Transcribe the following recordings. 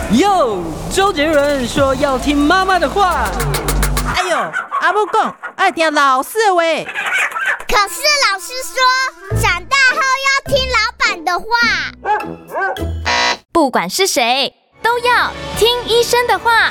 哟，周杰伦说要听妈妈的话。 哎呦，阿母讲爱听老师的话。 可是老师说，长大后要听老板的话。 不管是谁，都要听医生的话。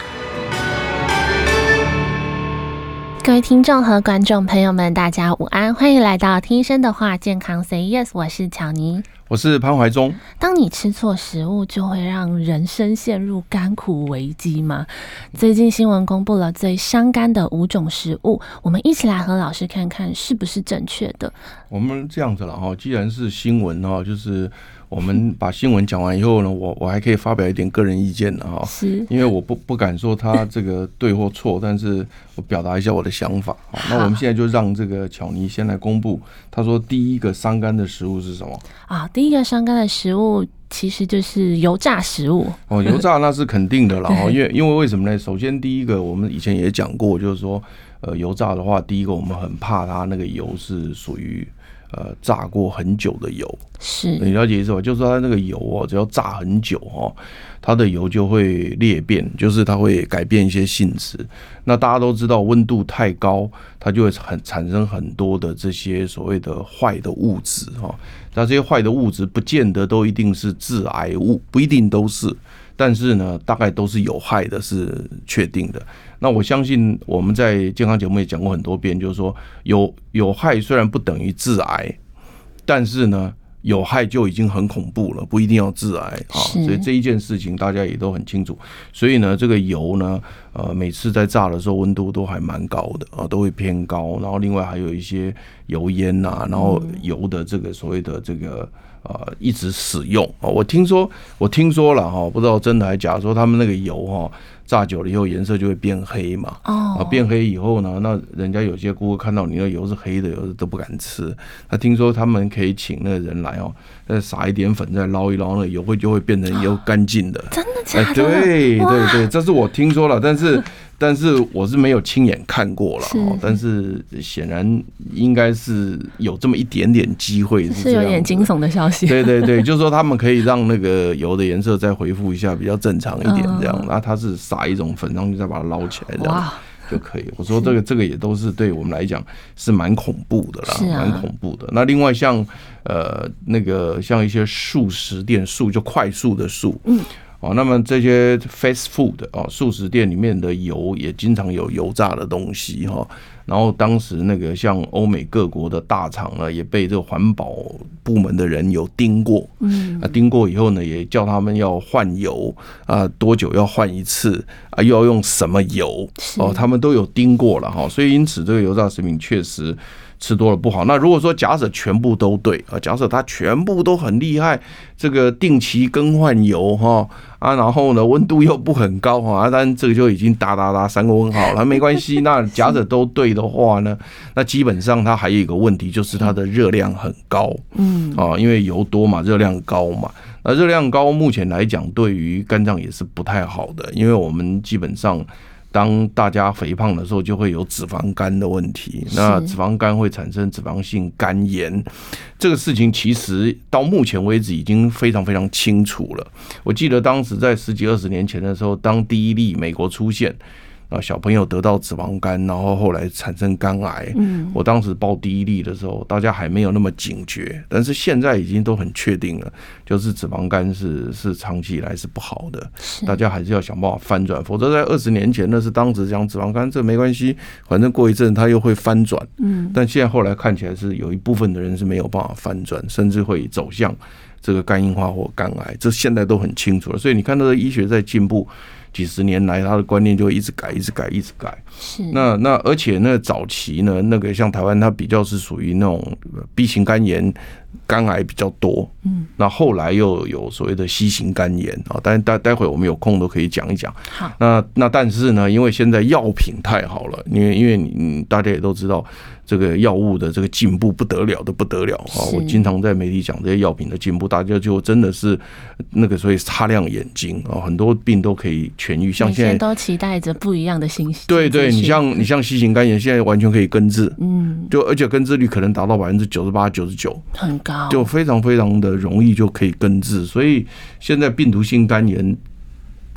各位听众和观众朋友们，大家午安，欢迎来到听医生的话，健康 Say Yes， 我是巧妮， 我是潘怀忠。当你吃错食物，就会让人生陷入甘苦危机吗？最近新闻公布了最伤肝的5种食物，我们一起来和老师看看是不是正确的。 我们这样子了哈，既然是新闻哈，就是我们把新闻讲完以后呢，我还可以发表一点个人意见的哈，因为我不敢说他这个对或错，但是我表达一下我的想法。那我们现在就让这个巧妮先来公布，他说第一个伤肝的食物是什么啊？第一个伤肝的食物其实就是油炸食物哦，油炸那是肯定的啦，因为为什么呢？首先第一个，我们以前也讲过，就是说油炸的话，第一个我们很怕它那个油是属于炸过很久的油， 是你了解意思吧？就是说它那个油哦，只要炸很久哦，它的油就会裂变，就是它会改变一些性质。那大家都知道，温度太高，它就会产生很多的这些所谓的坏的物质哈。那这些坏的物质不见得都一定是致癌物，不一定都是，但是呢，大概都是有害的，是确定的。那我相信我们在健康节目也讲过很多遍，就是说有害虽然不等于致癌，但是呢，有害就已经很恐怖了，不一定要致癌啊。所以这一件事情大家也都很清楚。所以呢，这个油呢，每次在炸的时候温度都还蛮高的啊，都会偏高。然后另外还有一些油烟呐，然后油的这个所谓的这个一直使用啊。我听说了哈，不知道真的还假，说他们那个油哈。炸久了以后颜色就会变黑嘛，变黑以后呢，那人家有些顾客看到你的油是黑的，有的都不敢吃。那听说他们可以请那个人来哦，再撒一点粉，再捞一捞，那个油就会变成油干净的。 真的假的？ 对，这是我听说了，但是我是没有亲眼看过了，但是显然应该是有这么一点点机会， 是有点惊悚的消息。 对，就是说他们可以让那个油的颜色再恢复一下，比较正常一点这样。那它是撒一种粉上去，再把它捞起来这样就可以。我说这个也都是对我们来讲是蛮恐怖的啦，蛮恐怖的。那另外像那个像一些速食店，速就快速的速，那么这些 fast food 速食店里面的油也经常有油炸的东西哈。然后当时那个像欧美各国的大厂呢，也被这个环保部门的人有盯过，盯过以后呢，也叫他们要换油多久要换一次又要用什么油他们都有盯过了哈。所以因此这个油炸食品确实吃多了不好。那如果说假设全部都对假设它全部都很厉害，这个定期更换油然后呢温度又不很高但这个就已经打3个问号了，没关系。那假设都对的话呢，那基本上它还有一个问题，就是它的热量很高，因为油多嘛，热量高嘛。那热量高目前来讲对于肝脏也是不太好的，因为我们基本上当大家肥胖的时候，就会有脂肪肝的问题。那脂肪肝会产生脂肪性肝炎，这个事情其实到目前为止已经非常非常清楚了。我记得当时在10几20年前的时候，当第一例美国出现，小朋友得到脂肪肝，然后后来产生肝癌。我当时报第一例的时候，大家还没有那么警觉，但是现在已经都很确定了，就是脂肪肝是长期以来是不好的，大家还是要想办法翻转，否则在20年前那是当时讲脂肪肝这没关系，反正过一阵它又会翻转。但现在后来看起来是有一部分的人是没有办法翻转，甚至会走向这个肝硬化或肝癌，这现在都很清楚了。所以你看到的医学在进步。几十年来，他的观念就会一直改。那而且那早期呢，那个像台湾，它比较是属于那种 B 型肝炎、肝癌比较多。那后来又有所谓的 C 型肝炎但待会我们有空都可以讲一讲。 好， 那但是呢，因为现在药品太好了，因为大家也都知道。这个药物的这个进步不得了的不得了我经常在媒体讲这些药品的进步，大家就真的是那个所以擦亮眼睛很多病都可以痊愈。像现在都期待着不一样的信息。 对，你像 C 型肝炎现在完全可以根治，就而且根治率可能达到98%、99%， 很高， 就非常非常的容易就可以根治。所以现在病毒性肝炎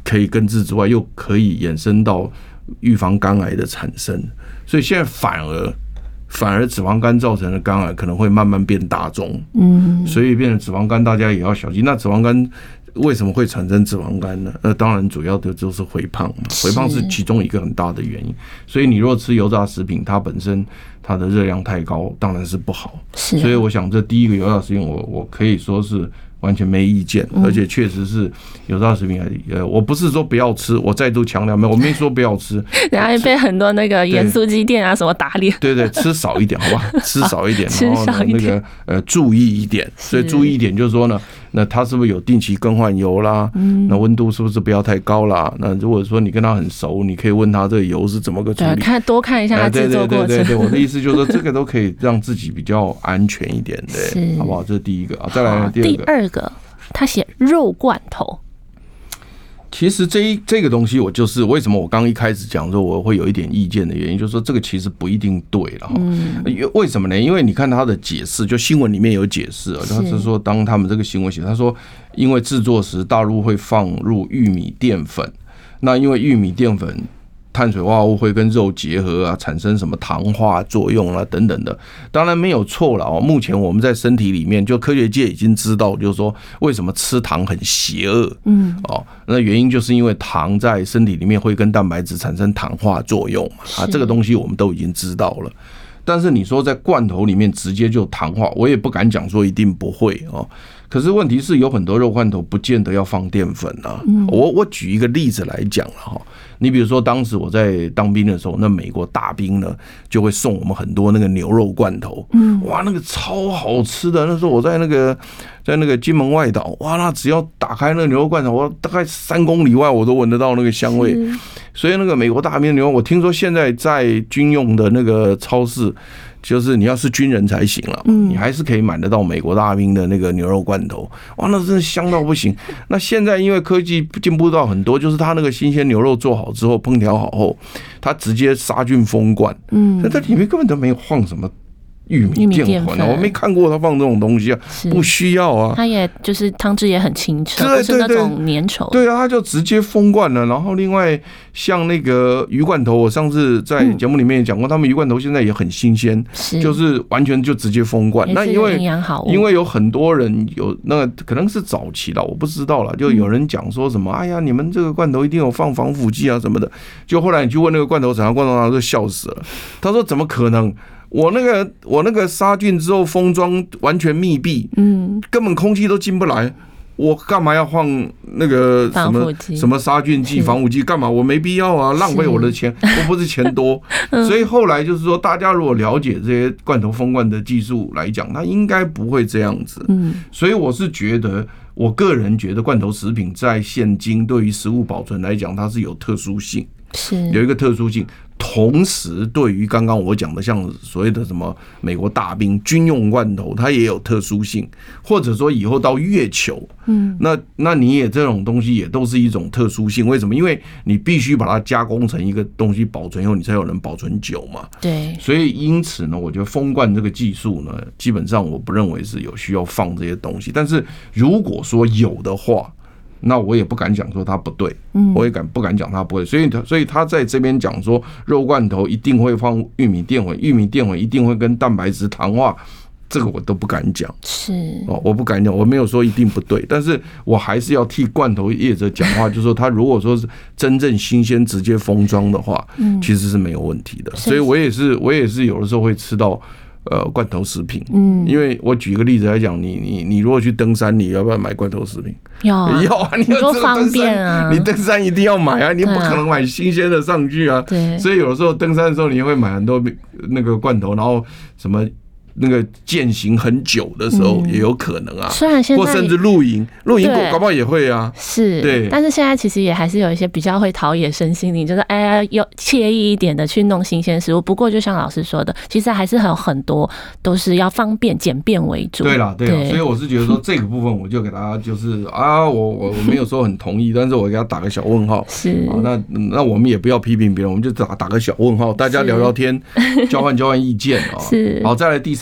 可以根治之外，又可以衍生到预防肝癌的产生，所以现在反而脂肪肝造成的肝癌可能会慢慢变大宗，所以变成脂肪肝大家也要小心。那脂肪肝为什么会产生脂肪肝呢？当然主要的就是肥胖嘛，肥胖是其中一个很大的原因。所以你若吃油炸食品，它本身它的热量太高，当然是不好。所以我想这第一个油炸食品，我可以说是完全没意见，而且确实是油炸食品。我不是说不要吃，我再度强调，我没说不要吃。 然后被很多那个盐酥鸡店啊什么打脸。 对，吃少一点，好吧，吃少一点，然后那个注意一点。所以注意一点就是说呢，那他是不是有定期更换油啦？那温度是不是不要太高啦？那如果说你跟他很熟，你可以问他这个油是怎么个处理， 多看一下他制作过程。 对，我的意思就是说，这个都可以让自己比较安全一点的，好不好？这是第一个啊。再来第二个，他写肉罐头。 其实这个东西，我就是为什么我刚一开始讲说我会有一点意见的原因，就是说这个其实不一定对了。为什么呢？因为你看他的解释，就新闻里面有解释啊，他是说当他们这个新闻写，他说因为制作时大陆会放入玉米淀粉，那因为玉米淀粉碳水化合物会跟肉结合啊，产生什么糖化作用啊等等的，当然没有错了哦。目前我们在身体里面，就科学界已经知道，就是说为什么吃糖很邪恶，那原因就是因为糖在身体里面会跟蛋白质产生糖化作用嘛，这个东西我们都已经知道了。但是你说在罐头里面直接就糖化，我也不敢讲说一定不会哦。可是问题是有很多肉罐头不见得要放淀粉啊。我举一个例子来讲了哈。你比如说当时我在当兵的时候，那美国大兵呢就会送我们很多那个牛肉罐头，哇，那个超好吃的。那时候我在那个金门外岛，哇，那只要打开那个牛肉罐头，我大概3公里外我都闻得到那个香味。所以那个美国大兵牛肉，我听说现在在军用的那个超市，就是你要是军人才行了，你还是可以买得到美国大兵的那个牛肉罐头，哇，那真的香到不行。那现在因为科技进步到很多，就是它那个新鲜牛肉做好之后，烹调好后，它直接杀菌封罐，那它里面根本都没有放什么玉米淀粉，我没看过他放这种东西啊，不需要啊。 它也就是汤汁也很清澈，不是那种粘稠。 对啊，他就直接封罐了。然后另外像那个鱼罐头，我上次在节目里面也讲过，他们鱼罐头现在也很新鲜，就是完全就直接封罐。那因为有很多人有那个可能是早期了，我不知道了，就有人讲说什么，哎呀，你们这个罐头一定有放防腐剂啊什么的。就后来你去问那个罐头厂，罐头厂就笑死了，他说怎么可能？我那个杀菌之后封装完全密闭，根本空气都进不来，我干嘛要放那个什么杀菌剂、防腐剂？干嘛？我没必要啊，浪费我的钱，我不是钱多。所以后来就是说，大家如果了解这些罐头封罐的技术来讲，它应该不会这样子。所以我是觉得，我个人觉得罐头食品在现今对于食物保存来讲，它是有特殊性，有一个特殊性。同时，对于刚刚我讲的像所谓的什么美国大兵军用罐头，它也有特殊性，或者说以后到月球，那你也这种东西也都是一种特殊性。为什么？因为你必须把它加工成一个东西保存以后，你才有能保存久嘛。 对。 所以因此呢，我觉得封罐这个技术呢，基本上我不认为是有需要放这些东西。但是如果说有的话，那我也不敢讲说它不对，我也不敢讲它不对，所以他在这边讲说肉罐头一定会放玉米淀粉，玉米淀粉一定会跟蛋白质糖化，这个我都不敢讲，我不敢讲，我没有说一定不对，但是我还是要替罐头业者讲话，就是说他如果说是真正新鲜直接封装的话，其实是没有问题的，所以我也是有的时候会吃到。罐头食品，因为我举一个例子来讲，你如果去登山，你要不要买罐头食品？要啊，你多方便啊！ 你登山一定要买啊，你不可能买新鲜的上去啊。 对， 所以有的时候登山的时候，你会买很多那个罐头，然后什么。那个践行很久的时候也有可能啊， 虽然现在或甚至露营搞不好也会啊。 是， 对。 但是现在其实也还是有一些比较会陶冶身心灵，就是有惬意一点的去弄新鲜食物。不过就像老师说的，其实还是有很多都是要方便简便为主。 对啦，所以我是觉得说这个部分我就给大家就是我没有说很同意，但是我给他打个小问号。 是。 那我们也不要批评别人，我们就打个小问号，大家聊聊天，交换意见啊。 是。 好，再来第三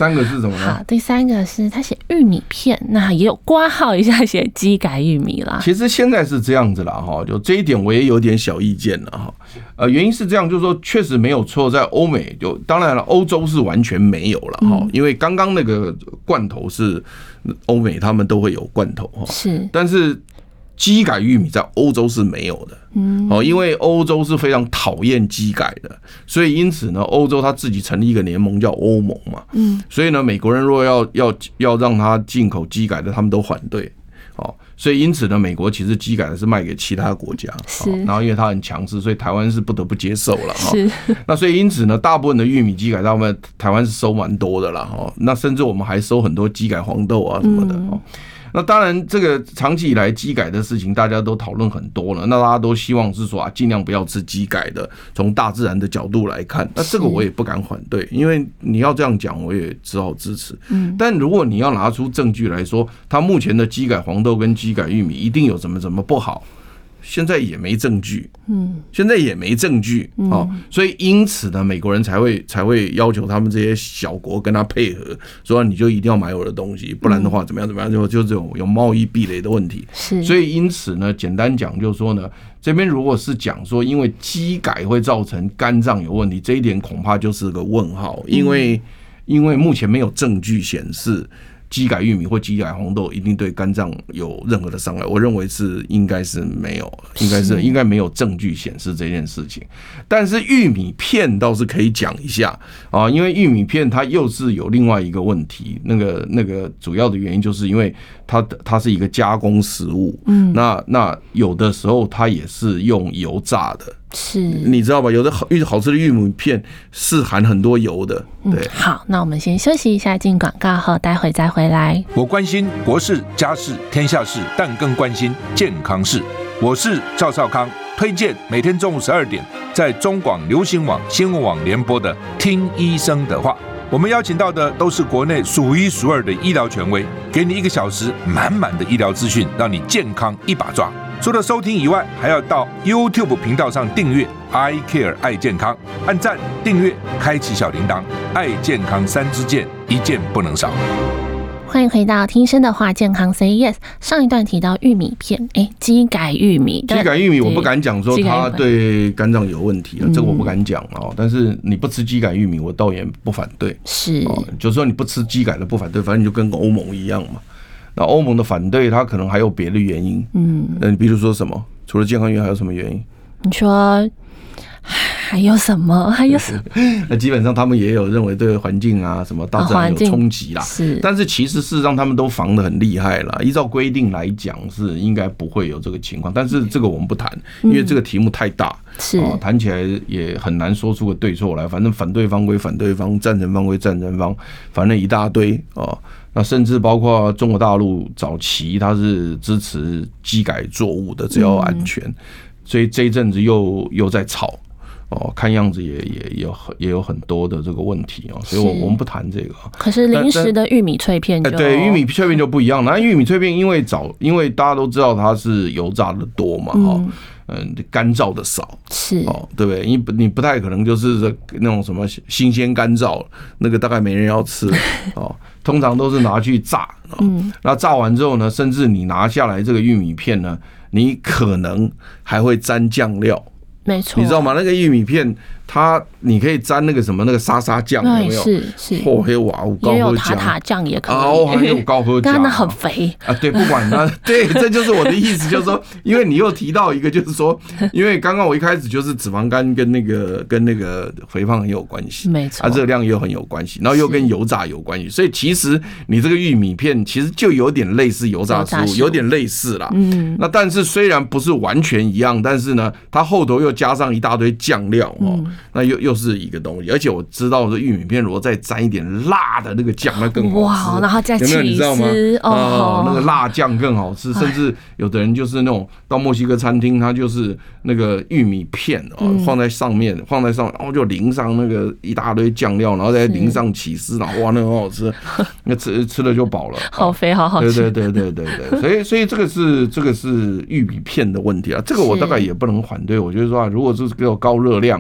3个是什么呢？ 好，第3个是他写玉米片，那也有括号一下写基改玉米啦。 其实现在是这样子啦，就这一点我也有点小意见了哈。原因是这样，就是说确实没有错，在欧美当然了，欧洲是完全没有了哈，因为刚刚那个罐头是欧美他们都会有罐头哈， 是， 但是基改玉米在欧洲是没有的，因为欧洲是非常讨厌基改的，所以因此呢，欧洲他自己成立一个联盟叫欧盟嘛，所以呢，美国人如果要让他进口基改的，他们都反对，所以因此呢，美国其实基改的是卖给其他国家，然后因为它很强势，所以台湾是不得不接受了，那所以因此呢，大部分的玉米基改，台湾是收蛮多的啦，那甚至我们还收很多基改黄豆啊什么的，那当然，这个长期以来基改的事情，大家都讨论很多了。那大家都希望是说尽量不要吃基改的。从大自然的角度来看，那这个我也不敢反对，因为你要这样讲，我也只好支持。但如果你要拿出证据来说，它目前的基改黄豆跟基改玉米一定有怎么不好，现在也没证据，所以因此呢，美国人才会要求他们这些小国跟他配合，说你就一定要买我的东西，不然的话怎么样，就这种有贸易壁垒的问题。所以因此呢，简单讲就是说呢，这边如果是讲说因为基改会造成肝脏有问题，这一点恐怕就是个问号，因为目前没有证据显示基改玉米或基改红豆一定对肝脏有任何的伤害，我认为应该是没有，应该没有证据显示这件事情。但是玉米片倒是可以讲一下啊，因为玉米片它又是有另外一个问题，那个主要的原因就是因为它是一个加工食物，那有的时候它也是用油炸的。是，你知道吧？有的好吃的玉米片是含很多油的。对， 好，那我们先休息一下，进广告后，待会再回来。 我关心国事、家事、天下事，但更关心健康事。我是赵少康，推荐每天中午12点在中广流行网、新闻网联播的《听医生的话》。我们邀请到的都是国内数一数二的医疗权威，给你1个小时满满的医疗资讯，让你健康一把抓。除了收听以外，还要到 YouTube 频道上订阅 I Care 爱健康，按赞、订阅、开启小铃铛，爱健康3支箭，一件不能少。 欢迎回到听生的话，健康 Say Yes。上一段提到玉米片，基改玉米我不敢讲说它对肝脏有问题了，这个我不敢讲哦。但是你不吃基改玉米，我倒也不反对。是，就是说你不吃基改的不反对，反正你就跟欧盟一样嘛。那欧盟的反对，它可能还有别的原因。比如说什么？除了健康原因，还有什么原因？ 你说还有什么？ 那基本上他们也有认为对环境啊、什么大自然有冲击啦。是，但是其实事实上他们都防得很厉害啦。依照规定来讲，是应该不会有这个情况。但是这个我们不谈，因为这个题目太大，是谈起来也很难说出个对错来。反正反对方归反对方，赞成方归赞成方，反正一大堆啊。那甚至包括中国大陆早期，它是支持基改作物的，只要安全，所以这一阵子又在吵。看样子也有很多的这个问题哦，所以我们不谈这个。 可是临时的玉米脆片对玉米脆片就不一样。那玉米脆片因为大家都知道它是油炸的多嘛，干燥的少，是对不对？你不太可能就是那种什么新鲜干燥，那个大概没人要吃通常都是拿去炸，那炸完之后呢，甚至你拿下来这个玉米片呢，你可能还会沾酱料。 没错， 你知道吗？那个玉米片，你可以沾那个什么那个沙沙酱，有没有？是， 也有塔塔酱也可以， 还有高喝酱， 但那很肥啊。对，不管它，对，这就是我的意思，就是说，因为你又提到一个，就是说，因为刚刚我一开始就是脂肪肝跟那个肥胖很有关系，没错，热量又很有关系，然后又跟油炸有关系，所以其实你这个玉米片其实就有点类似油炸食物，有点类似啦。那但是虽然不是完全一样，但是呢，它后头又加上一大堆酱料那又是一个东西，而且我知道这玉米片如果再沾一点辣的那个酱，那更好吃。 哇，然后再有没有你知道吗？那个辣酱更好吃，甚至有的人就是那种到墨西哥餐厅，他就是那个玉米片放在上面，然后就淋上那个一大堆酱料，然后再淋上起司，然后哇，那很好吃，那吃了就饱了， 好肥，好好吃。 对，所以这个是玉米片的问题啊，这个我大概也不能反对。我觉得说，如果是给我高热量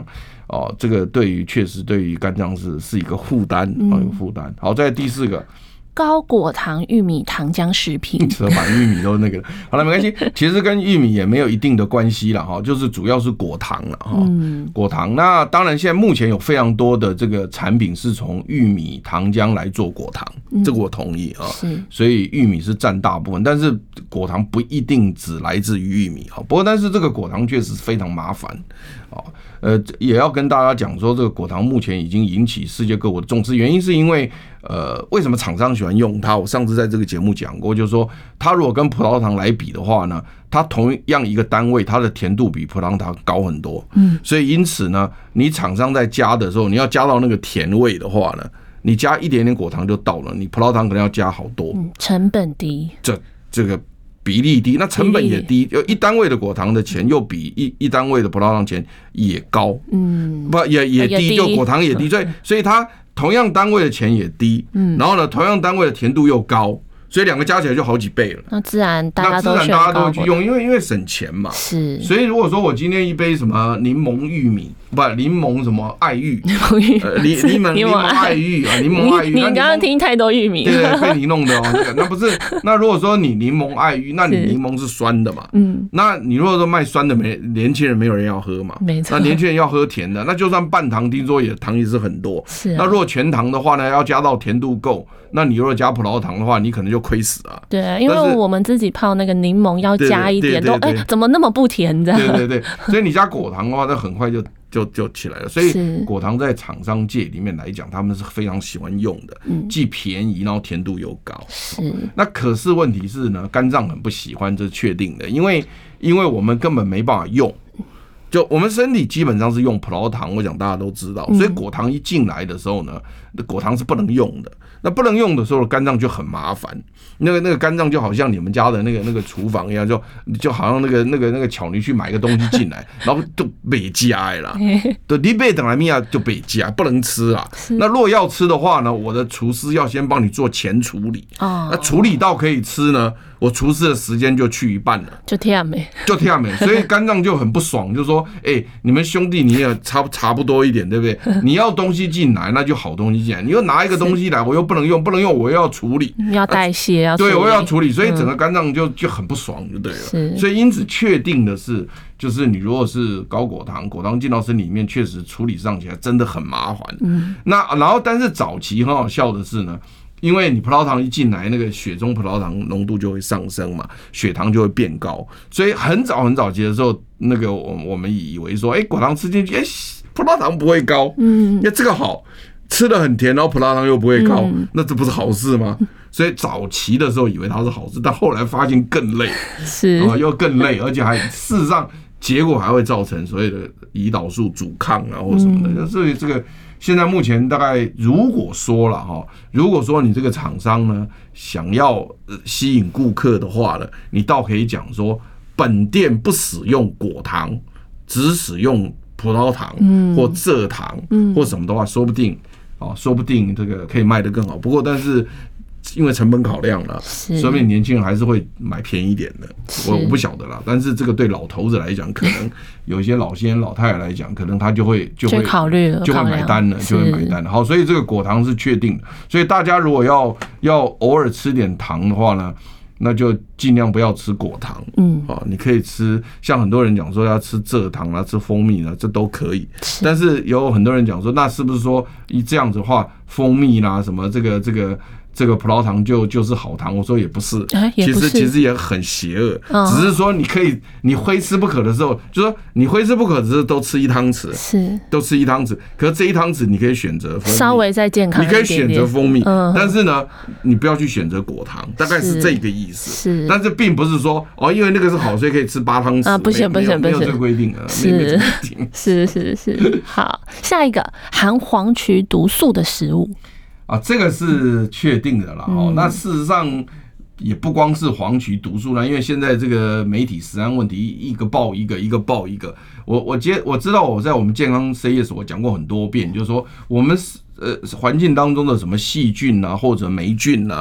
这个确实对于肝脏是一个负担有负担。好，再来第4个。 高果糖玉米糖浆食品， 把玉米都那个好了，没关系，其实跟玉米也没有一定的关系了哈，就是主要是果糖了哈。果糖，那当然现在目前有非常多的这个产品是从玉米糖浆来做果糖，这个我同意啊。所以玉米是占大部分，但是果糖不一定只来自于玉米哈。不过，但是这个果糖确实非常麻烦啊。也要跟大家讲说，这个果糖目前已经引起世界各国的重视，原因是因为为什么厂商喜欢用它？我上次在这个节目讲过，就是说，它如果跟葡萄糖来比的话呢，它同样一个单位，它的甜度比葡萄糖高很多。所以因此呢，你厂商在加的时候，你要加到那个甜味的话呢，你加一点点果糖就到了，你葡萄糖可能要加好多， 成本低， 这个比例低，那成本也低，一单位的果糖的钱又比一单位的葡萄糖钱也高，不也低，就果糖也低，所以它同样单位的钱也低，然后呢，同样单位的甜度又高，所以两个加起来就好几倍了。 那自然大家都会去用，因为省钱嘛。是，所以如果说我今天一杯什么柠檬玉米，不柠檬什么爱玉，柠檬爱玉啊，柠檬爱玉。 你刚刚听太多玉米， 对，被你弄的哦。那不是，那如果说你柠檬爱玉，那你柠檬是酸的嘛？那你如果说卖酸的，年轻人没有人要喝嘛？没错。那年轻人要喝甜的，那就算半糖，听说糖也是很多。是。那如果全糖的话呢，要加到甜度够。那你如果加葡萄糖的话，你可能就亏死了。对， 因为我们自己泡那个柠檬要加一点，怎么那么不甜的？ 对，所以你加果糖的话，那很快就起来了。所以果糖在厂商界里面来讲，他们是非常喜欢用的，既便宜，然后甜度又高。是。那可是问题是呢，肝脏很不喜欢，这是确定的，因为我们根本没办法用。就我们身体基本上是用葡萄糖，我想大家都知道，所以果糖一进来的时候呢，果糖是不能用的。那不能用的时候，肝脏就很麻烦。那个肝脏就好像你们家的那个厨房一样，就好像那个巧你去买个东西进来，然后就被加啦，对，你被等来米亚就被加，不能吃啊。那如果要吃的话呢，我的厨师要先帮你做前处理，那处理到可以吃呢，我厨师的时间就去一半了，就这样没，所以肝脏就很不爽，就说，你们兄弟你也差不多一点，对不对？你要东西进来，那就好东西进来，你又拿一个东西来，我又不能用，我又要处理， 要代谢， 对，我要处理，所以整个肝脏就很不爽，就对了。所以因此确定的是，就是你如果是高果糖进到身体里面，确实处理上起来真的很麻烦。那然后但是早期很好笑的是呢。因为你葡萄糖一进来，那个血中葡萄糖浓度就会上升嘛，血糖就会变高，所以很早期的时候，那个我们以为说，果糖吃进去，葡萄糖不会高，那这个好，吃得很甜，然后葡萄糖又不会高，那这不是好事吗？所以早期的时候以为它是好事，但后来发现更累，又更累，而且还事实上结果还会造成所谓的胰岛素阻抗啊或什么的，所以这个。现在目前大概如果说你这个厂商呢想要吸引顾客的话呢，你倒可以讲说本店不使用果糖，只使用葡萄糖或蔗糖或什么的话，说不定这个可以卖得更好。不过但是。因为成本考量了，所以年轻人还是会买便宜一点的。我不晓得啦，但是这个对老头子来讲，可能有一些老先生、老太太来讲，可能他就会考虑了， 就会买单了，好，所以这个果糖是确定的。所以大家如果要偶尔吃点糖的话呢，那就尽量不要吃果糖。你可以吃，像很多人讲说要吃蔗糖啦、吃蜂蜜啦，这都可以。但是有很多人讲说，那是不是说这样子的话，蜂蜜啦什么这个葡萄糖就是好糖？我说也不是，其实也很邪恶，只是说你非吃不可的时候，就说你非吃不可，只是都吃1汤匙，都吃1汤匙。可是这1汤匙你可以选择蜂蜜， 稍微再健康一点点， 你可以选择蜂蜜，但是呢，你不要去选择果糖，大概是这个意思。但是并不是说因为那个是好，所以可以吃8汤匙啊，不行，没有这个规定啊，是。好，下一个含黄曲毒素的食物。 这个是确定的啦。那事实上也不光是黄曲毒素啦，因为现在这个媒体食安问题一个爆一个，一个爆一个。我知道我在我们健康 CS 我讲过很多遍，就是说我们环境当中的什么细菌啊或者霉菌啊，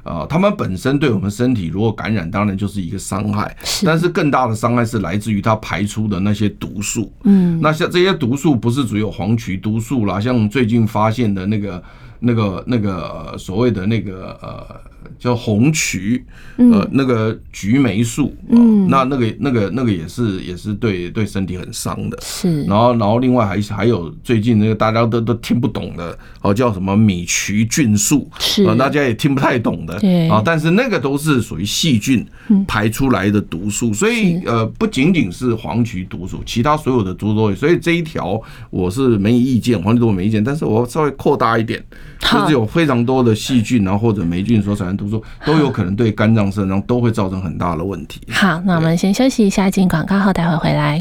他们本身对我们身体如果感染，当然就是一个伤害，但是更大的伤害是来自于它排出的那些毒素。那像这些毒素不是只有黄曲毒素啦，像最近发现的那个所谓的那个叫红曲，那个菊霉素，那个也是对身体很伤的。是，然后另外还有最近那个大家都听不懂的叫什么米曲菌素，是大家也听不太懂的。对啊，但是那个都是属于细菌排出来的毒素，所以不仅仅是黄曲毒素，其他所有的毒素都有。所以这一条我是没意见，黄曲毒素没意见，但是我稍微扩大一点，就是有非常多的细菌然后或者霉菌所产生毒素都有可能对肝脏、肾脏都会造成很大的问题。 好，那我们先休息一下，进广告后待会回来。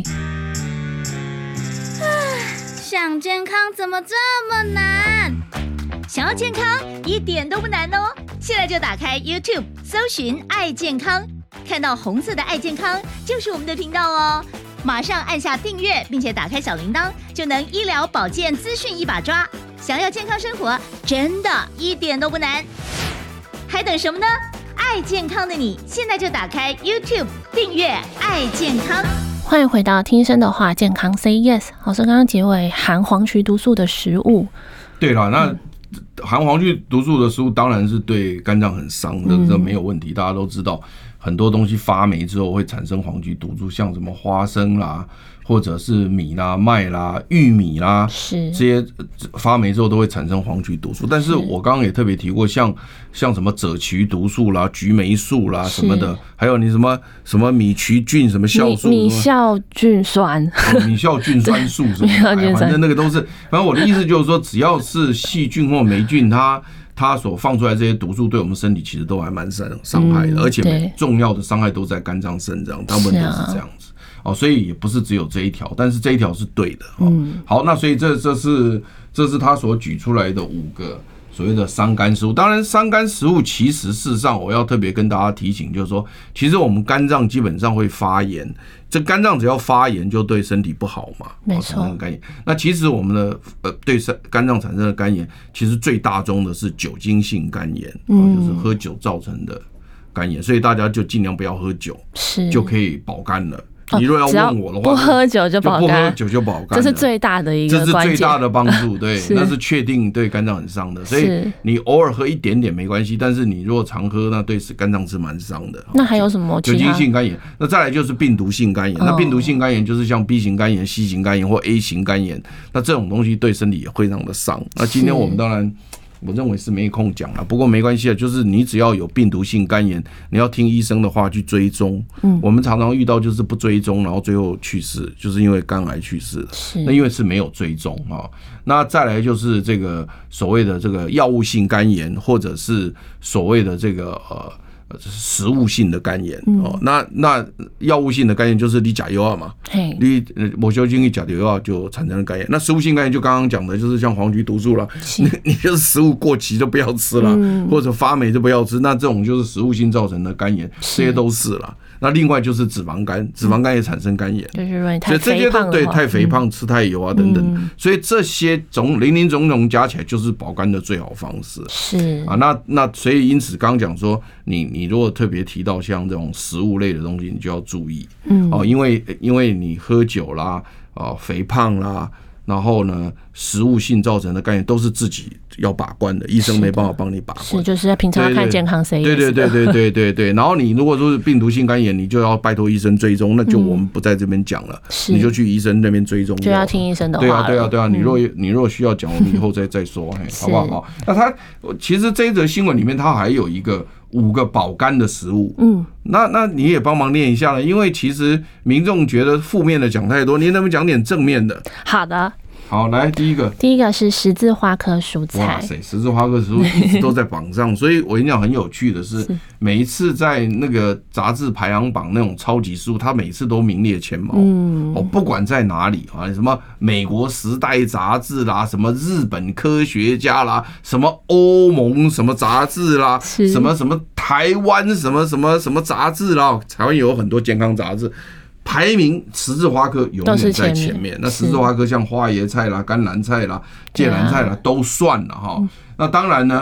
想健康怎么这么难？想要健康一点都不难哦！现在就打开 YouTube 搜寻爱健康，看到红色的爱健康就是我们的频道哦。马上按下订阅，并且打开小铃铛，就能医疗保健资讯一把抓。想要健康生活，真的一点都不难，还等什么呢？爱健康的你，现在就打开 YouTube 订阅爱健康。 欢迎回到听医生的话，健康 Say Yes。老师刚刚结尾含黄曲毒素的食物， 对了，那含黄曲毒素的食物当然是对肝脏很伤的，这没有问题，大家都知道。很多东西发霉之后会产生黄曲毒素，像什么花生啦，或者是米啦、麦啦、玉米啦，这些发霉之后都会产生黄曲毒素。但是我刚刚也特别提过，像什么赭曲毒素啦、菊霉素啦什么的，还有你什么米曲菌、什么酵素、 米酵菌酸、 米酵菌酸素什么的，反正那个都是。反正我的意思就是说，只要是细菌或霉菌，它所放出来这些毒素对我们身体其实都还蛮伤害的，而且重要的伤害都在肝脏、肾脏，大部分都是这样子。所以也不是只有这一条，但是这一条是对的。好，那所以这是他所举出来的5个所谓的伤肝食物。当然，伤肝食物其实事实上我要特别跟大家提醒，就是说，其实我们肝脏基本上会发炎，这肝脏只要发炎就对身体不好嘛， 没错。 肝炎。那其实我们的对肝脏产生的肝炎，其实最大宗的是酒精性肝炎，就是喝酒造成的肝炎，所以大家就尽量不要喝酒，就可以保肝了。你如果要问我的话， 不喝酒就保肝， 不喝酒就保肝， 这是最大的一个关键， 这是最大的帮助。对，那是确定对肝脏很伤的，所以你偶尔喝一点点没关系，但是你如果常喝，那对肝脏是蛮伤的。 那还有什么？ 酒精性肝炎，那再来就是病毒性肝炎。那病毒性肝炎就是像 B 型肝炎、C 型肝炎或 A 型肝炎，那这种东西对身体也非常的伤。那今天我们当然，我认为是没空讲了，不过没关系啊，就是你只要有病毒性肝炎，你要听医生的话去追踪。我们常常遇到就是不追踪，然后最后去世，就是因为肝癌去世了。那因为是没有追踪啊。那再来就是这个所谓的这个药物性肝炎，或者是所谓的这个食物性的肝炎。那药物性的肝炎就是你甲油嘛，你某些经一甲油就产生了肝炎。那食物性肝炎就刚刚讲的，就是像黄曲毒素了，你就是食物过期就不要吃了，或者发霉就不要吃，那这种就是食物性造成的肝炎，这些都是了。那另外就是脂肪肝，脂肪肝也产生肝炎， 就是太肥胖，对，太肥胖、吃太油啊等等，所以这些林林总总加起来就是保肝的最好方式。 是啊， 那所以因此刚刚讲说，你如果特别提到像这种食物类的东西，你就要注意，因为你喝酒啦，肥胖啦。然后呢，食物性造成的肝炎都是自己要把关的，医生没办法帮你把关。 是，就是平常要看健康 C。 对。然后你如果说是病毒性肝炎，你就要拜托医生追踪，那就我们不在这边讲了，你就去医生那边追踪， 就要听医生的话。 对啊，你若需要讲，我们以后再说，好不好？那他其实这一则新闻里面，他还有一个5个保肝的食物。那你也帮忙念一下了，因为其实民众觉得负面的讲太多，你能不能讲点正面的？ 好的。 好，来第一个是十字花科蔬菜。 哇塞，十字花科蔬菜一直都在榜上，所以我跟你讲很有趣的是，每一次在那个杂志排行榜那种超级食物，它每次都名列前茅。不管在哪里啊，什么美国时代杂志啦，什么日本科学家啦，什么欧盟什么杂志啦，什么台湾什么杂志啦，台湾有很多健康杂志。排名十字花科永远在前面，那十字花科像花椰菜啦、甘蓝菜啦、芥蓝菜啦都算了哈。那当然呢，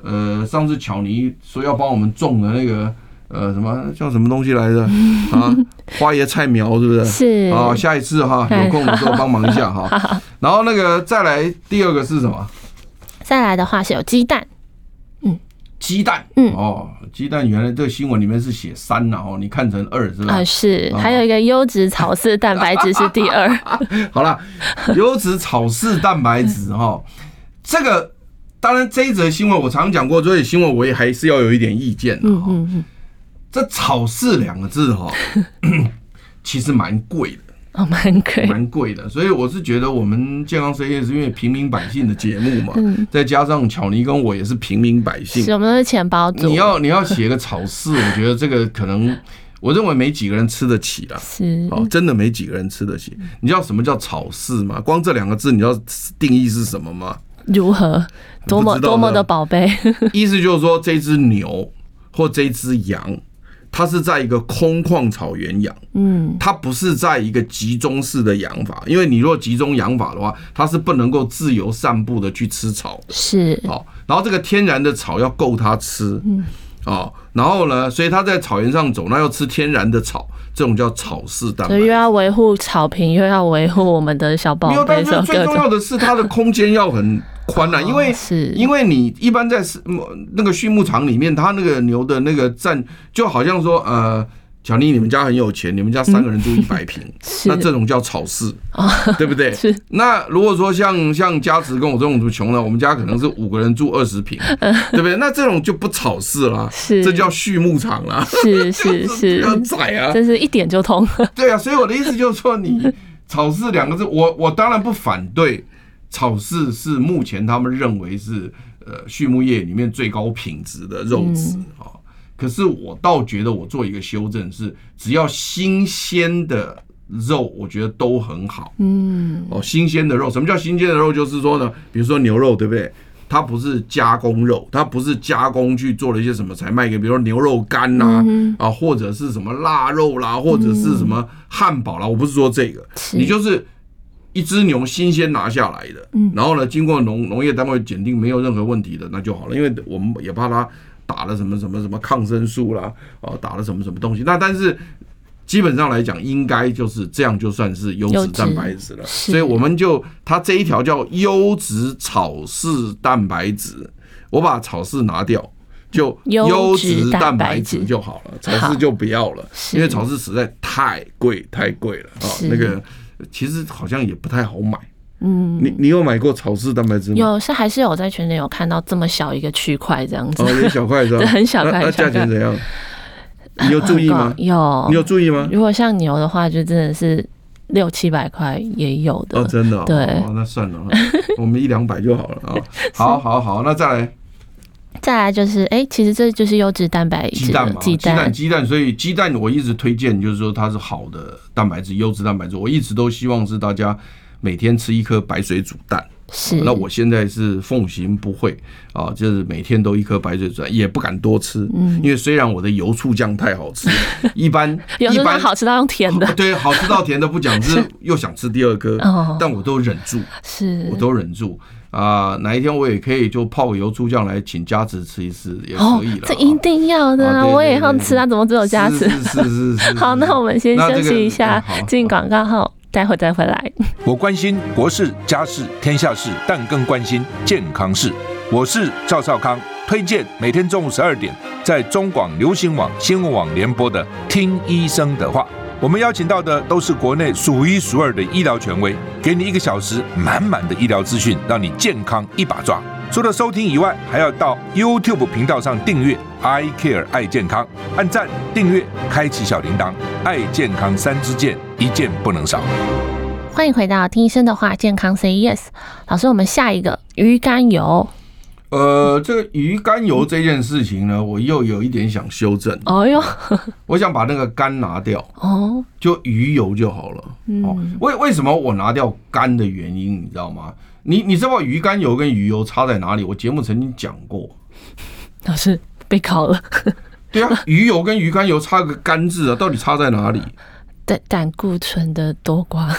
上次巧妮说要帮我们种的那个什么叫什么东西来着啊？花椰菜苗是不是？ 是啊，下一次哈有空的时候帮忙一下哈。然后那个再来第二个是什么？ 再来的话是有鸡蛋。 鸡蛋，鸡蛋原来这个新闻里面是写3呐，你看成2是吧？ 是，还有一个优质草饲蛋白质是第2。 好啦，优质草饲蛋白质这个当然这一则新闻我常讲过，所以新闻我也还是要有一点意见的这草饲2个字其实蛮贵的。蛮贵的，所以我是觉得我们健康 CES 是因为平民百姓的节目嘛，再加上巧妮跟我也是平民百姓， 是我们是钱包族。你要写个草饲，我觉得这个可能，我认为没几个人吃得起啦。 是真的没几个人吃得起。你知道什么叫草饲吗？光这2个字，你知道定义是什么吗？ 如何？多么的宝贝？ 意思就是说，这只牛或这只羊。它是在一个空旷草原养，它不是在一个集中式的养法，因为你如果集中养法的话，它是不能够自由散步的去吃草的， 是， 然后这个天然的草要够它吃，然后呢，所以它在草原上走，那要吃天然的草，这种叫草饲蛋白质， 又要维护草坪，又要维护我们的小宝贝， 但是最重要的是它的空间要很宽因为你一般在那个畜牧场里面，它那个牛的那个占，就好像说巧妮，你们家很有钱，你们家3个人住100坪，那这种叫草饲，对不对？是。那如果说像嘉慈跟我这种穷的，我们家可能是5个人住20坪，对不对？那这种就不草饲啦，这叫畜牧场啦，是，要宰啊， 这是一点就通。 对啊，所以我的意思就是说，你草饲2个字，我当然不反对。草饲是目前他们认为是畜牧业里面最高品质的肉质可是我倒觉得我做一个修正是，只要新鲜的肉，我觉得都很好。新鲜的肉，什么叫新鲜的肉？就是说呢，比如说牛肉，对不对？它不是加工肉，它不是加工去做了一些什么才卖给，比如说牛肉干啊或者是什么腊肉啦，或者是什么汉堡啦。我不是说这个，你就是一只牛新鲜拿下来的，然后呢，经过农业单位检定没有任何问题的，那就好了。因为我们也怕它打了什么抗生素啦，打了什么东西。那但是基本上来讲，应该就是这样，就算是优质蛋白质了。所以我们它这一条叫优质草饲蛋白质，我把草饲拿掉，就优质蛋白质就好了，草饲就不要了，因为草饲实在太贵了那个。其实好像也不太好买，你有买过草饲蛋白质吗？ 有，还是有在群里有看到这么小一个区块这样子， 有小块是吧？ 对，很小块。 那价钱怎样？你有注意吗？ 有， 你有注意吗？ 如果像牛的话，就真的是600-700块也有的。 真的。 对， 那算了，我们100-200就好了啊。好，那再来就是，其实这就是优质蛋白质，鸡蛋，所以鸡蛋我一直推荐，就是说它是好的蛋白质，优质蛋白质。我一直都希望是大家每天吃1颗白水煮蛋。是，那我现在是奉行不讳就是每天都1颗白水煮蛋，也不敢多吃，因为虽然我的油醋酱太好吃，一般好吃到用甜的， 对，好吃到甜的不讲，是又想吃第2颗，但我都忍住，我都忍住。哪一天我也可以就泡个油醋酱来请嘉慈吃一次也可以了。 这一定要的啊！我也要吃啊，怎么只有嘉慈？ 是。 好，那我们先休息一下，进广告后，待会再回来。 我关心国事、家事、天下事，但更关心健康事。我是赵少康，推荐每天中午12点在中广流行网、新闻网联播的《听医生的话》。我们邀请到的都是国内数1数2的医疗权威，给你1个小时满满的医疗资讯，让你健康一把抓。除了收听以外，还要到 YouTube 频道上订阅 I Care 爱健康，按赞、订阅、开启小铃铛，爱健康3支箭，一件不能少。 欢迎回到听医生的话，健康 Say Yes。老师，我们下一个鱼肝油。 这个鱼肝油这件事情呢，我又有一点想修正。我想把那个肝拿掉，就鱼油就好了。为什么我拿掉肝的原因，你知道吗？你知道鱼肝油跟鱼油差在哪里？我节目曾经讲过。 老师被考了。 对啊，鱼油跟鱼肝油差个肝字啊，到底差在哪里？ 胆固醇的多寡。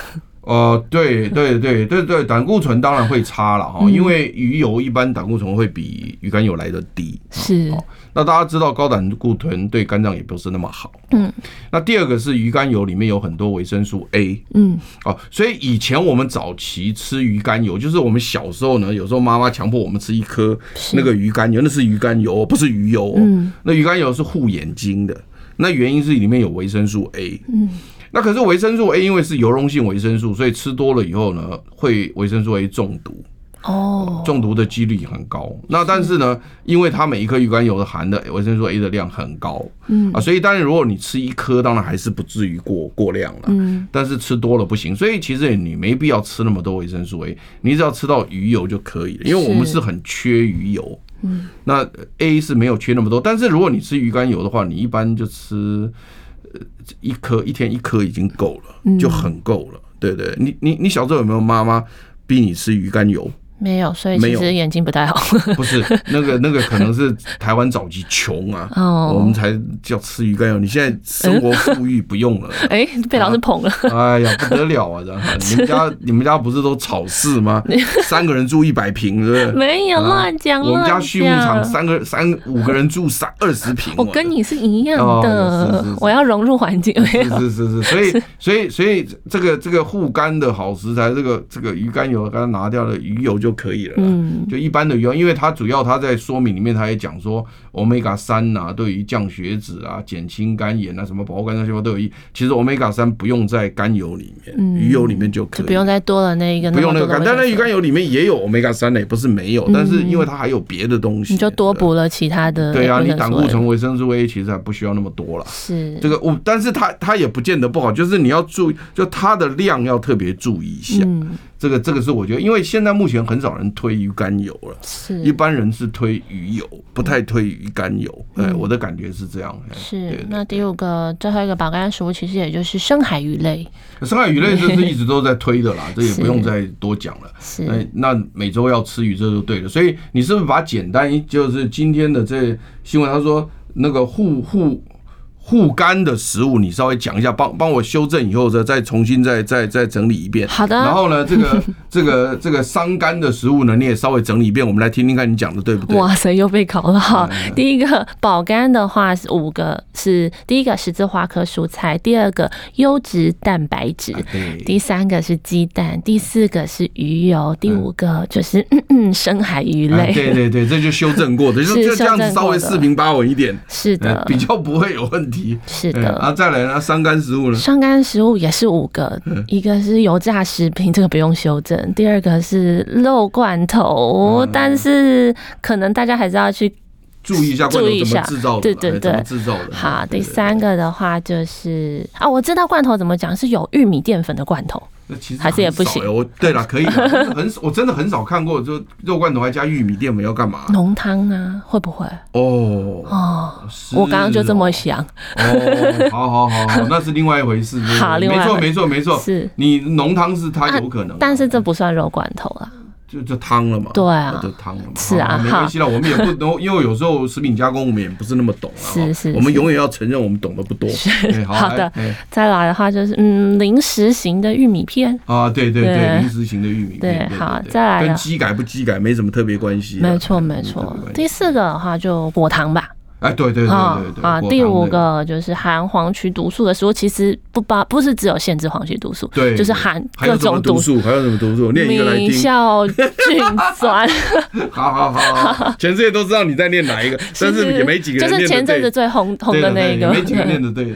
对，胆固醇当然会差了哈，因为鱼油一般胆固醇会比鱼肝油来得低。 是。 那大家知道高胆固醇对肝脏也不是那么好。那第二个是鱼肝油里面有很多维生素 A。所以以前我们早期吃鱼肝油，就是我们小时候呢，有时候妈妈强迫我们吃一颗那个鱼肝油，那是鱼肝油，不是鱼油。那鱼肝油是护眼睛的，那原因是里面有维生素 A。那可是维生素 A 因为是油溶性维生素，所以吃多了以后呢，会维生素 A 中毒。中毒的几率很高。那但是呢，因为它每一颗鱼肝油含的维生素 A 的量很高，所以当然如果你吃一颗，当然还是不至于过量了。但是吃多了不行，所以其实你没必要吃那么多维生素 A， 你只要吃到鱼油就可以了，因为我们是很缺鱼油。那 A 是没有缺那么多，但是如果你吃鱼肝油的话，你一般就吃一天一颗已经够了，就很够了。对不对？你小时候有没有妈妈逼你吃鱼肝油？ 没有，所以其实眼睛不太好。 不是那个可能是台湾早期穷啊，我们才叫吃鱼肝油。你现在生活富裕不用了， 被老师捧了。 哎呀，不得了啊！你们家不是都草市吗？3个人住100坪，对不对？ 没有乱讲。 我们家畜牧场5个人住20坪。 我跟你是一样的，我要融入环境。 是，所以这个护肝的好食材，这个鱼肝油刚刚拿掉的鱼油就可以了。就一般的鱼油，因为它主要它在说明里面，它也讲说 Omega 3啊，对于降血脂啊、减轻肝炎啊、什么保护肝脏细胞都有益。其实 Omega 3不用在肝油里面，鱼油里面就可以， 就不用再多了那个， 不用那个肝。但是鱼肝油里面也有 Omega 3呢，也不是没有，但是因为它还有别的东西， 你就多补了其他的。 对啊，你胆固醇、维生素 A 其实还不需要那么多了。 是这个但是它也不见得不好，就是你要注意，就它的量要特别注意一下。这个是我觉得，因为现在目前很少人推鱼肝油了，一般人是推鱼油，不太推鱼肝油。我的感觉是这样。 是。那第5个最后一个保肝食物，其实也就是深海鱼类。 深海鱼类这是一直都在推的啦，这也不用再多讲了。那每周要吃鱼，这就对了。所以你是不是把简单，就是今天的这新闻，他说那个护肝的食物，你稍微讲一下，帮我修正以后再重新再整理一遍。 好的。 然后呢，这个伤肝的食物呢，你也稍微整理一遍，我们来听听看你讲的对不对？ 哇塞，又被考了哈。第一个保肝的话是5个，是第一个十字花科蔬菜，第2个优质蛋白质，第3个是鸡蛋，第4个是鱼油，第5个就是深海鱼类。 对，这就修正过的，就这样子稍微四平八稳一点。 是的， 比较不会有问题。 是的。 再来呢，伤肝食物呢？ 伤肝食物也是5个，一个是油炸食品，这个不用修正。第2个是肉罐头，但是可能大家还是要去注意一下罐头怎么制造的。对，怎么制造的。 好，第3个的话就是我知道罐头怎么讲，是有玉米淀粉的罐头。 那其实还是也不行。 对啦，可以啦。我真的很少看过，就肉罐头还加玉米淀粉要干嘛？ 浓汤啊，会不会？我刚刚就这么想。 好，那是另外一回事。 好， 没错。是你浓汤是它有可能， 但是这不算肉罐头啦。 就汤了嘛， 对啊， 就汤了嘛， 是啊， 没关系啦，我们也不懂，因为有时候食品加工我们也不是那么懂啊， 是， 我们永远要承认我们懂得不多。 好的，再来的话就是零食型的玉米片啊，对，零食型的玉米片， 对，好，再来跟基改不基改没什么特别关系， 没错。第4个的话就果糖吧。 对， 第5个就是含黄曲毒素的食物，其实不是只有限制黄曲毒素，对，就是含各种毒素。 还有什么毒素？念一个来听。 米酵菌酸。 好，全世界都知道你在念哪一个，但是也没几个人念的对。 就是前阵子最红的那一个， 没几个人念的对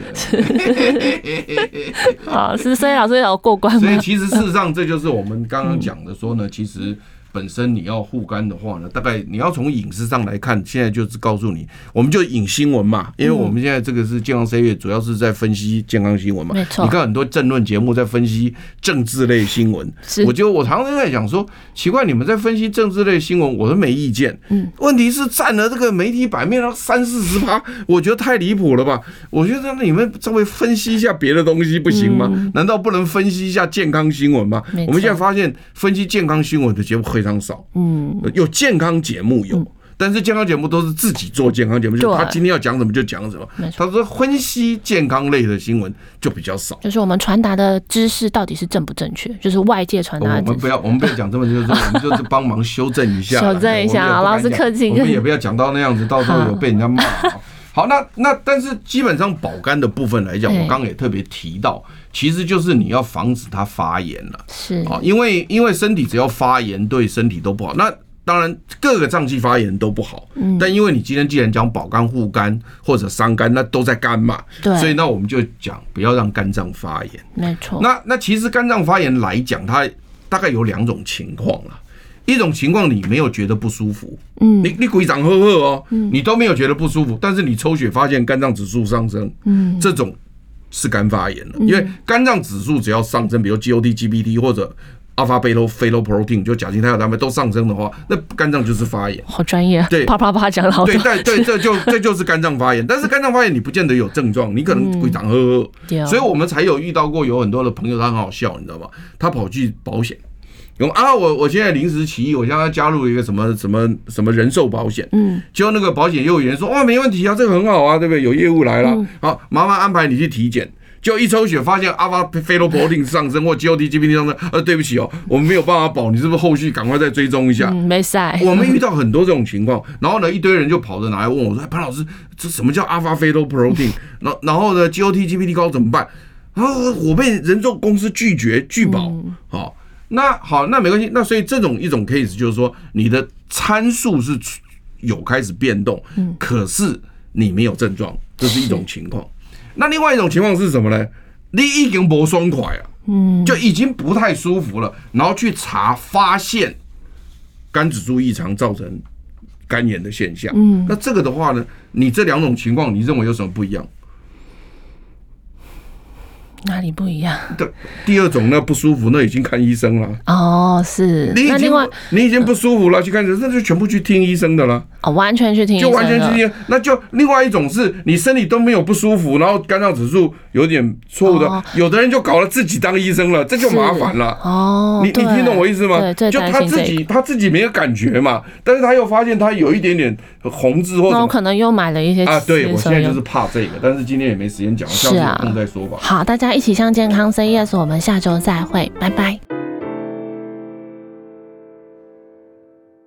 的。好，所以老师有过关吗？ 所以其实事实上，这就是我们刚刚讲的说呢，其实。本身你要护肝的话呢，大概你要从饮食上来看，现在就是告诉你，我们就引新闻嘛，因为我们现在这个是健康 C 月，主要是在分析健康新闻嘛。 没错。 你看很多政论节目在分析政治类新闻，我常常在讲说，奇怪，你们在分析政治类新闻，我都没意见。问题是占了这个媒体版面30-40%，我觉得太离谱了吧？我觉得你们稍微分析一下别的东西不行吗？难道不能分析一下健康新闻吗？我们现在发现分析健康新闻的节目非常少，有健康节目有， 但是健康节目都是自己做健康节目，就是他今天要讲什么就讲什么。他说分析健康类的新闻就比较少， 就是我们传达的知识到底是正不正确，就是外界传达的知识。 我们不要讲这么多，我们就是帮忙修正一下， 修正一下，老师客气。 我们也不要讲到那样子，到时候有被人家骂。好，那但是基本上保肝的部分来讲，我刚刚也特别提到，其实就是你要防止它发炎了。 是啊， 因为身体只要发炎，对身体都不好。那当然各个脏器发炎都不好，但因为你今天既然讲保肝护肝或者伤肝，那都在肝嘛， 对， 所以那我们就讲不要让肝脏发炎。 没错。 那其实肝脏发炎来讲，它大概有2种情况啦。一种情况你没有觉得不舒服，你规掌呵呵哦，你都没有觉得不舒服，但是你抽血发现肝脏指数上升，这种是肝发炎了，因为肝脏指数只要上升，比如 GOT、GPT 或者 alpha beta protein 就甲基肽二蛋白都上升的话，那肝脏就是发炎。 好专业， 对， 啪啪啪讲了好多。 对，这就是肝脏发炎，但是肝脏发炎你不见得有症状，你可能规掌呵呵，所以我们才有遇到过有很多的朋友他很好笑，你知道吧？他跑去保险。我现在临时起意，我现在加入一个什么人寿保险，结果那个保险业务员说，哇，没问题啊，这个很好啊，对不对？有业务来了，好，麻烦安排你去体检。就一抽血发现阿法菲洛普汀上升或 GOT、GPT 上升，对不起哦，我们没有办法保，你是不是后续赶快再追踪一下？ 没赛。 我们遇到很多这种情况，然后呢，一堆人就跑着拿来问我说，潘老师，这什么叫阿法菲洛普汀？然后呢 ，GOT、GPT 高怎么办？然后我被人寿公司拒保，好。那没关系，那所以一种 case 就是说，你的参数是有开始变动，可是你没有症状，这是一种情况。那另外一种情况是什么呢？你已经不爽快了，就已经不太舒服了，然后去查发现肝指数异常造成肝炎的现象。那这个的话呢，你这2种情况，你认为有什么不一样？ 哪里不一样？ 第2种那不舒服，那已经看医生了。 哦，是。那另外你已经不舒服了，去看医生，那就全部去听医生的了。 哦，完全去听医生， 就完全去听。那就另外一种是你身体都没有不舒服，然后肝脏指数有点错误的，有的人就搞了自己当医生了，这就麻烦了。 哦， 你听懂我意思吗？ 对， 就他自己没有感觉嘛，但是他又发现他有一点点红字或什么， 可能又买了一些对，我现在就是怕这个，但是今天也没时间讲，下次有空再说吧。 好，大家一起向健康 say yes， 我们下周再会，拜拜。